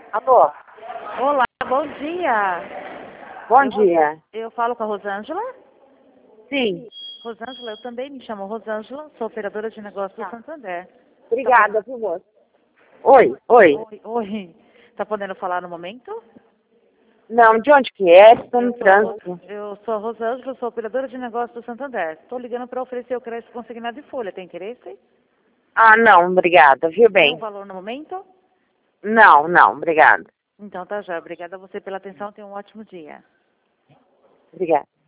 Alô? Olá, bom dia. Bom dia. Eu falo com a Rosângela. Sim. Rosângela, eu também me chamo Rosângela, sou operadora de negócio do Santander. Obrigada por você. Oi. Oi. Tá podendo falar no momento? Não, de onde que é? Estou no trânsito. Eu sou a Rosângela, sou operadora de negócio do Santander. Estou ligando para oferecer o crédito consignado de folha. Tem interesse? Ah, não, obrigada, viu Tem um bem? valor no momento? Não, obrigada. Então tá já. Obrigada a você pela atenção. Tenha um ótimo dia. Obrigada.